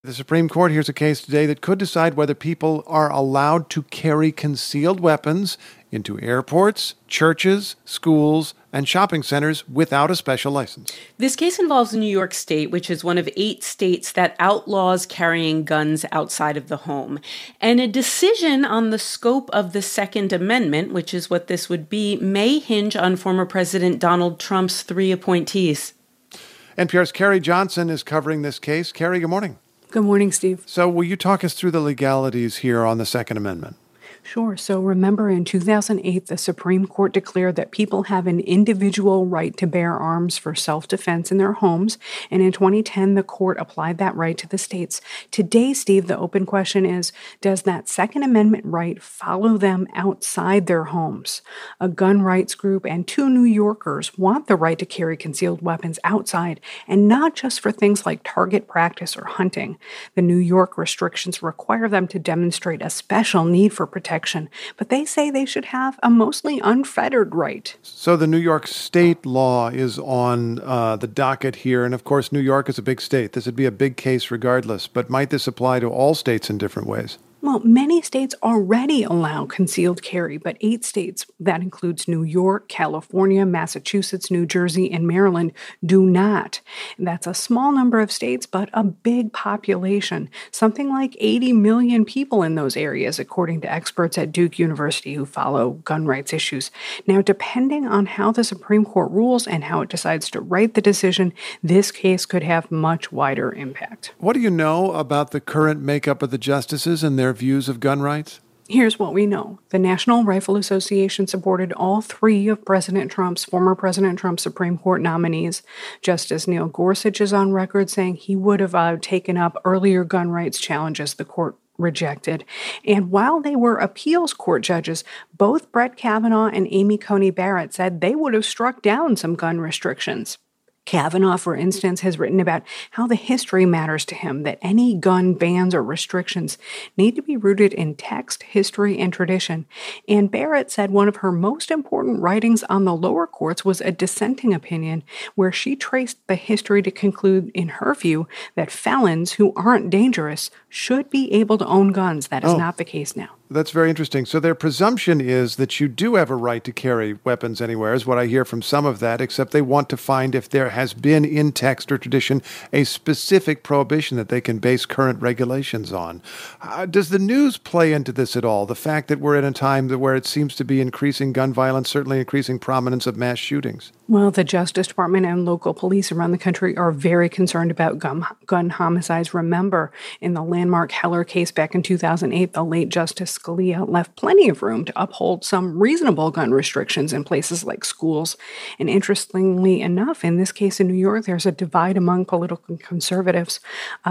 The Supreme Court hears a case today that could decide whether people are allowed to carry concealed weapons into airports, churches, schools, and shopping centers without a special license. This case involves New York State, which is one of 8 states that outlaws carrying guns outside of the home. And a decision on the scope of the Second Amendment, which is what this would be, may hinge on former President Donald Trump's 3 appointees. NPR's Carrie Johnson is covering this case. Carrie, good morning. Good morning, Steve. So will you talk us through the legalities here on the Second Amendment? Sure. So remember, in 2008, the Supreme Court declared that people have an individual right to bear arms for self-defense in their homes. And in 2010, the court applied that right to the states. Today, Steve, the open question is, does that Second Amendment right follow them outside their homes? A gun rights group and 2 New Yorkers want the right to carry concealed weapons outside, and not just for things like target practice or hunting. The New York restrictions require them to demonstrate a special need for protection, but they say they should have a mostly unfettered right. So the New York state law is on the docket here, and of course New York is a big state. This would be a big case regardless, but might this apply to all states in different ways? Well, many states already allow concealed carry, but 8 states, that includes New York, California, Massachusetts, New Jersey, and Maryland, do not. That's a small number of states, but a big population. Something like 80 million people in those areas, according to experts at Duke University who follow gun rights issues. Now, depending on how the Supreme Court rules and how it decides to write the decision, this case could have much wider impact. What do you know about the current makeup of the justices and their views of gun rights? Here's what we know. The National Rifle Association supported all 3 of former President Trump's Supreme Court nominees. Justice Neil Gorsuch is on record saying he would have taken up earlier gun rights challenges the court rejected. And while they were appeals court judges, both Brett Kavanaugh and Amy Coney Barrett said they would have struck down some gun restrictions. Kavanaugh, for instance, has written about how the history matters to him, that any gun bans or restrictions need to be rooted in text, history, and tradition. And Barrett said one of her most important writings on the lower courts was a dissenting opinion where she traced the history to conclude, in her view, that felons who aren't dangerous should be able to own guns. That is not the case now. That's very interesting. So their presumption is that you do have a right to carry weapons anywhere, is what I hear from some of that, except they want to find if there has been in text or tradition a specific prohibition that they can base current regulations on. Does the news play into this at all? The fact that we're in a time where it seems to be increasing gun violence, certainly increasing prominence of mass shootings? Well, the Justice Department and local police around the country are very concerned about gun homicides. Remember, in the landmark Heller case back in 2008, the late Justice Scalia left plenty of room to uphold some reasonable gun restrictions in places like schools. And interestingly enough, in this case in New York, there's a divide among political conservatives,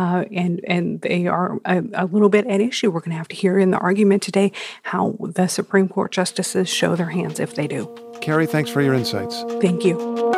and they are a little bit at issue. We're going to have to hear in the argument today how the Supreme Court justices show their hands if they do. Carrie, thanks for your insights. Thank you.